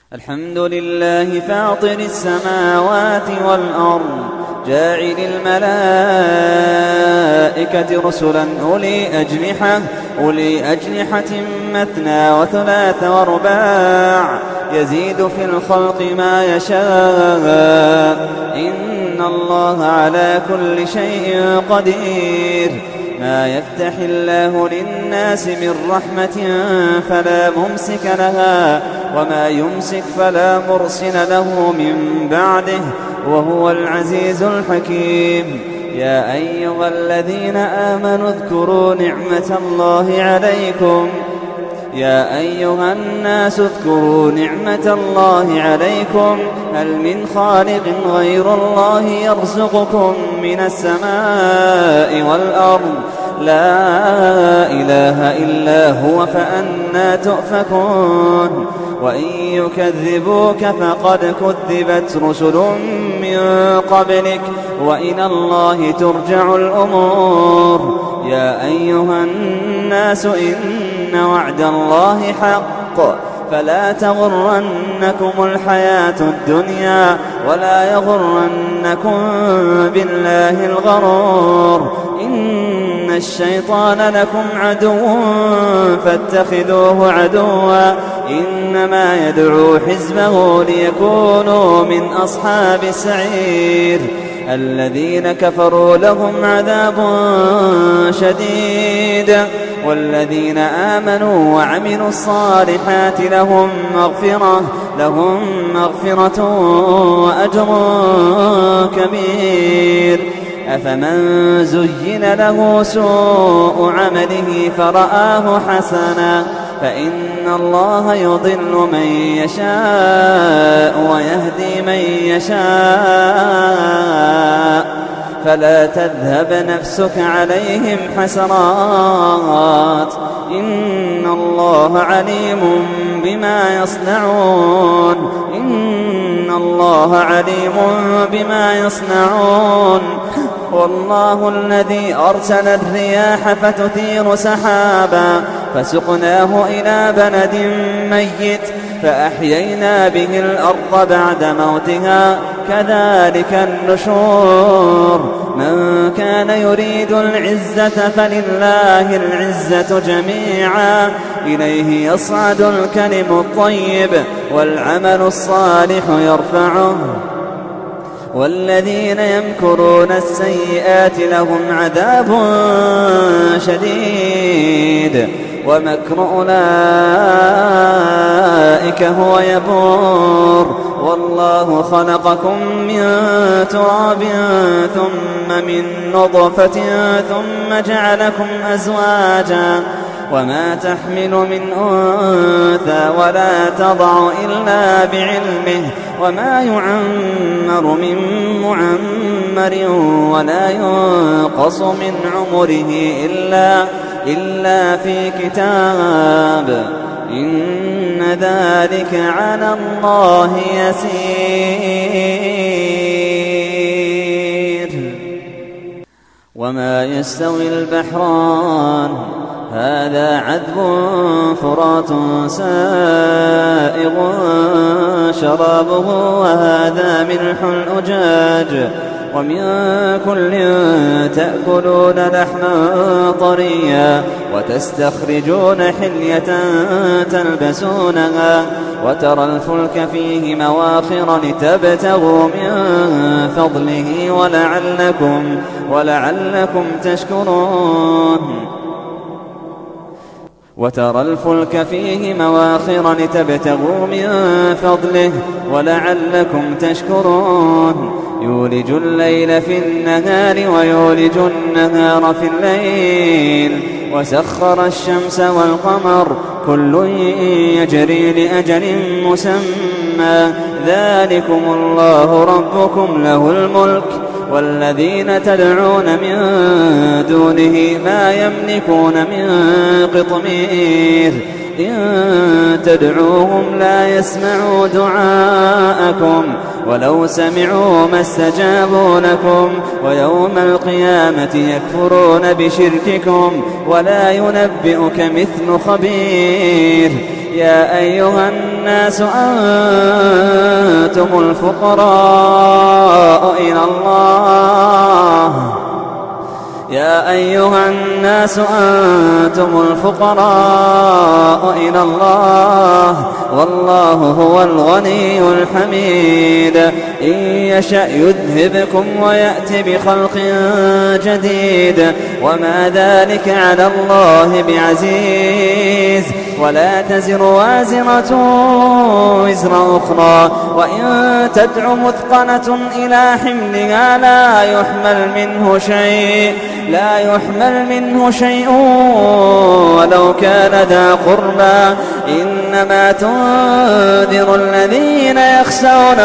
الحمد لله فاطر السماوات والأرض جاعل الملائكة رسلا أولي أجنحة مثنى وثلاث ورباع يزيد في الخلق ما يشاء إن الله على كل شيء قدير. ما يفتح الله للناس من رحمة فلا ممسك لها وما يمسك فلا مرسل له من بعده وهو العزيز الحكيم. يا أيها الذين آمنوا اذكروا نعمة الله عليكم يا أيها الناس اذكروا نعمة الله عليكم هل من خالق غير الله يرزقكم من السماء والأرض لا إله إلا هو فأنى تؤفكون. وإن يكذبوك فقد كذبت رسل من قبلك وإلى الله ترجع الأمور. يا أيها الناس إن وعد الله حق فلا تغرنكم الحياة الدنيا ولا يغرنكم بالله الغرور. إن الشيطان لكم عدو فاتخذوه عدوا إنما يدعو حزبه ليكونوا من أصحاب السعير. الذين كفروا لهم عذاب شديد والذين آمنوا وعملوا الصالحات لهم مغفرة وأجر كبير. أفمن زين له سوء عمله فرآه حسنا فإن الله يضل من يشاء ويهدي من يشاء فلا تذهب نفسك عليهم حسرات إن الله عليم بما يصنعون والله الذي أرسل الرياح فتثير سحابا فسقناه إلى بلد ميت فأحيينا به الأرض بعد موتها كذلك النشور. من كان يريد العزة فلله العزة جميعا إليه يصعد الكلم الطيب والعمل الصالح يرفعه والذين يمكرون السيئات لهم عذاب شديد ومكر أولئك هو يبور. والله خلقكم من تراب ثم من نطفة ثم جعلكم أزواجا وما تحمل من أنثى ولا تضع إلا بعلمه وما يعمر من معمر ولا ينقص من عمره إلا في كتاب إن ذلك على الله يسير. وما يستوي البحران هذا عذب فرات سائغ شرابه وهذا ملح أجاج ومن كل تأكلون لحما طريا وتستخرجون حلية تلبسونها وترى الفلك فيه مواخر لتبتغوا من فضله ولعلكم تشكرون. وترى الفلك فيه مواخر لتبتغوا من فضله ولعلكم تشكرون. يولج الليل في النهار ويولج النهار في الليل وسخر الشمس والقمر كل يجري لأجل مسمى ذلكم الله ربكم له الملك والذين تدعون من دونه ما يملكون من قطمير إن تدعوهم لا يسمعوا دعاءكم ولو سمعوا ما استجابوا لكم ويوم القيامة يكفرون بشرككم ولا ينبئك مثل خبير. يا أيها الناس الناس أنتم الفقراء إلى الله يا أيها الناس أنتم الفقراء إلى الله والله هو الغني الحميد إن يشأ يذهبكم ويأتي بخلق جديد وما ذلك على الله بعزيز ولا تزر وازرة وزر أخرى وإن تدع مثقلة إلى حملها لا يحمل منه شيء ولو كان ذا قربى إنما تنذر الذين يخشون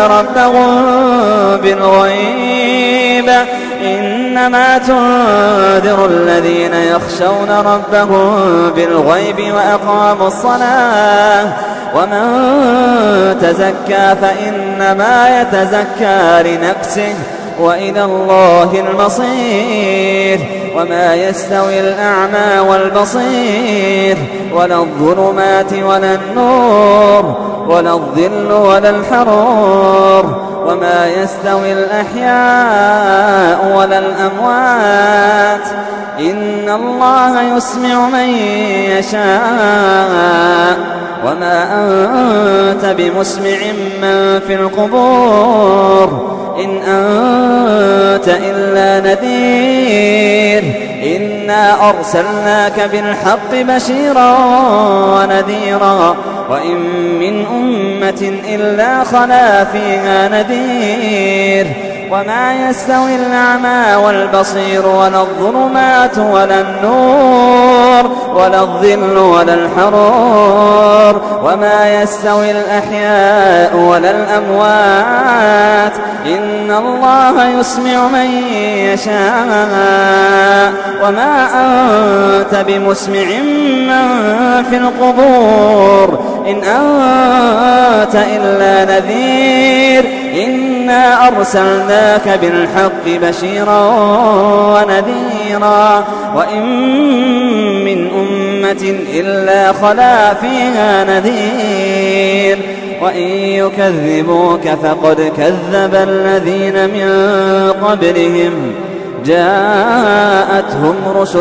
ربهم بالغيب وأقاموا الصلاة ومن تزكى فإنما يتزكى لنفسه وإلى الله المصير وما يستوي الأعمى والبصير ولا الظلمات ولا النور ولا الظل ولا الحرور وما يستوي الأحياء ولا الأموات إن الله يسمع من يشاء وما أنت بمسمع من في القبور إن أنت إلا نذير إنا أرسلناك بالحق بشيرا ونذيرا وإن من أمة إلا خلا فيها نذير وما يستوي الأعمى والبصير ولا الظلمات ولا النور ولا الظل ولا الحرور وما يستوي الأحياء ولا الأموات إن الله يسمع من يشاء وما أنت بمسمع من في القبور إن أنت إلا نذير إنا أرسلناك بالحق بشيرا ونذيرا وإن من أمة إلا خلا فيها نذير وإن يكذبوك فقد كذب الذين من قبلهم جاءتهم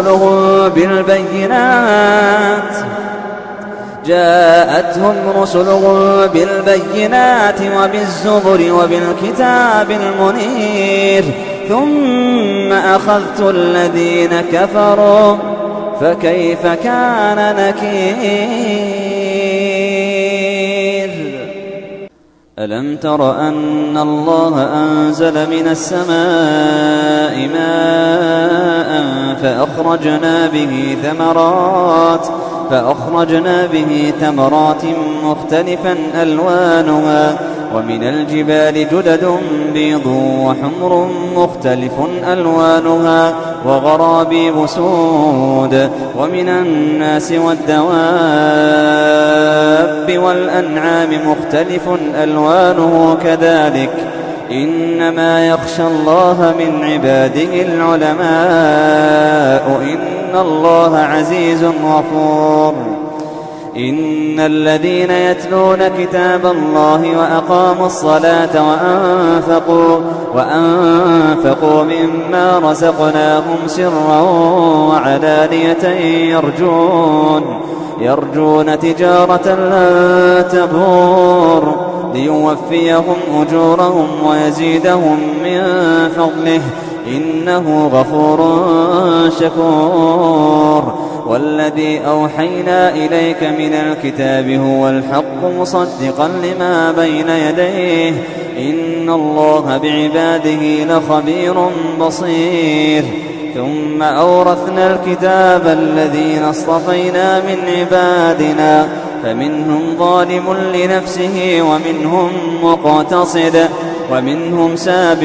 رسلهم بالبينات وبالزبر وبالكتاب المنير ثم أخذت الذين كفروا فكيف كان نكير ألم تر أن الله أنزل من السماء ماء فأخرجنا به ثمرات مختلفا ألوانها ومن الجبال جدد بيض وحمر مختلف ألوانها وغرابيب سود ومن الناس والدواب والأنعام مختلف ألوانه كذلك إنما يخشى الله من عباده العلماء إن الله عزيز غفور إن الذين يتلون كتاب الله وأقاموا الصلاة وأنفقوا مما رزقناهم سرا وعلانية يرجون تجارة لن تبور ليوفيهم أجورهم ويزيدهم من فضله إنه غفور شكور والذي أوحينا إليك من الكتاب هو الحق مصدقا لما بين يديه إن الله بعباده لخبير بصير ثم أورثنا الكتاب الذين اصطفينا من عبادنا فمنهم ظالم لنفسه ومنهم مقتصد ومنهم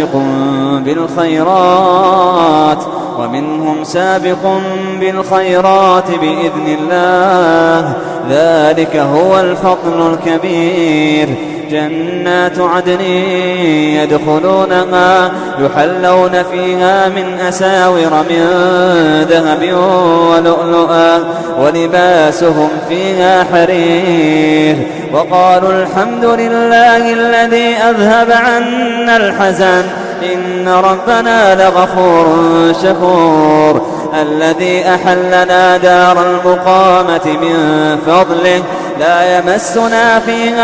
سابق بالخيرات بإذن الله ذلك هو الفضل الكبير جنات عدن يدخلونها يحلون فيها من أساور من ذهب ولؤلؤا ولباسهم فيها حرير وقالوا الحمد لله الذي أذهب عنا الحزن إن ربنا لغفور شكور الذي أحلنا دار المقامة من فضله لا يمسنا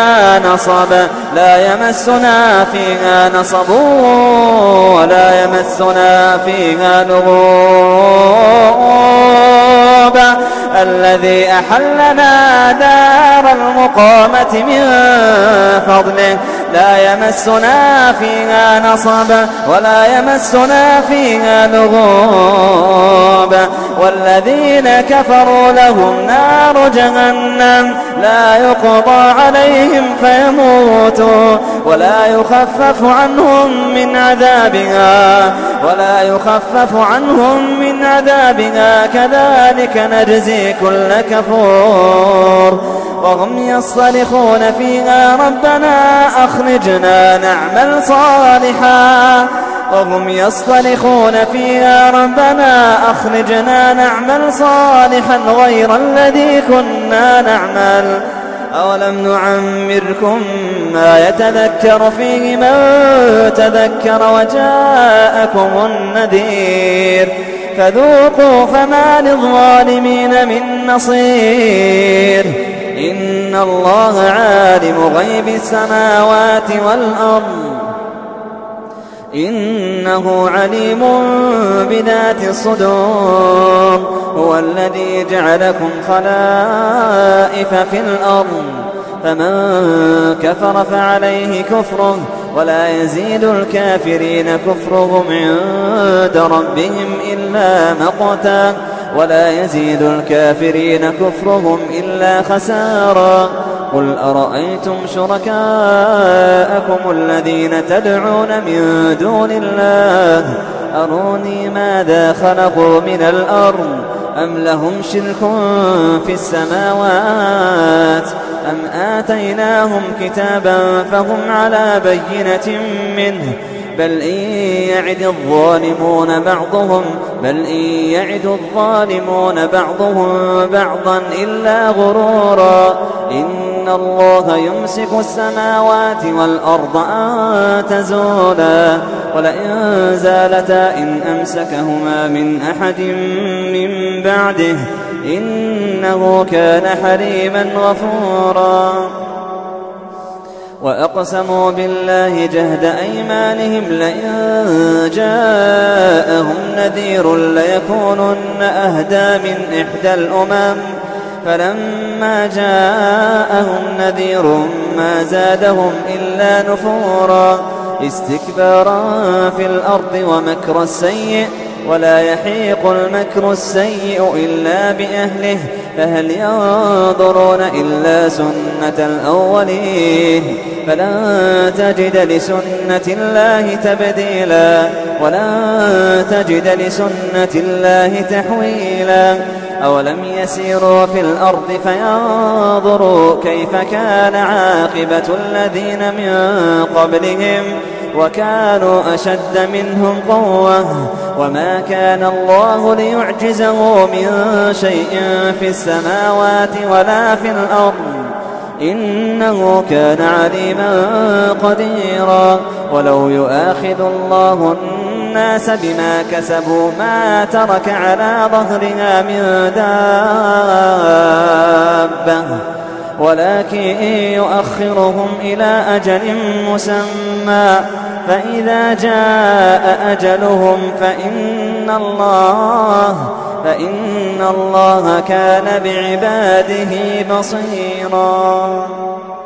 فيها نصب ولا يمسنا فيها لغوب الذي أحلنا دار المقامة من فضله لا يمسنا فيها نصب ولا يمسنا فيها لغوب والذين كفروا لهم نار جهنم لا يقضى عليهم فيموتوا ولا يخفف عنهم من عذابها كذلك نجزي كل كفور وهم يصطرخون فيها ربنا أخرجنا نعمل صالحا غير الذي كنا نعمل أولم نعمركم ما يتذكر فيه من تذكر وجاءكم النذير فذوقوا فما للظالمين من نصير إن الله عالم غيب السماوات والأرض إنه عليم بذات الصدور هو الذي جعلكم خلائف في الأرض فمن كفر فعليه كفره ولا يزيد الكافرين كفرهم عند ربهم إلا مقتا ولا يزيد الكافرين كفرهم إلا خسارا قل أرأيتم شركاءكم الذين تدعون من دون الله أروني ماذا خلقوا من الأرض أم لهم شرك في السماوات أم آتيناهم كتابا فهم على بينة منه بل إن يعد الظالمون بعضهم بعضا إلا غرورا إن الله يمسك السماوات والأرض أن تزولا ولئن زالتا إن أمسكهما من أحد من بعده إنه كان حليما غفورا وأقسموا بالله جهد أيمانهم لئن جاءهم نذير ليكونن أهدى من إحدى الأمم فلما جاءهم نذير ما زادهم إلا نفورا استكبارا في الأرض ومكر السيء ولا يحيق المكر السيء إلا بأهله فهل ينظرون إلا سنة الأولين فلن تجد لسنة الله تبديلا ولن تجد لسنة الله تحويلا أولم يسيروا في الأرض فينظروا كيف كان عاقبة الذين من قبلهم وكانوا أشد منهم قوة وما كان الله ليعجزه من شيء في السماوات ولا في الأرض إنه كان عليما قديرا ولو يؤاخذ الله الناس بما كسبوا ما ترك على ظهرها من دابة ولكن يؤخرهم إلى أجل مسمى فإذا جاء أجلهم فإن الله كان بعباده بصيرا.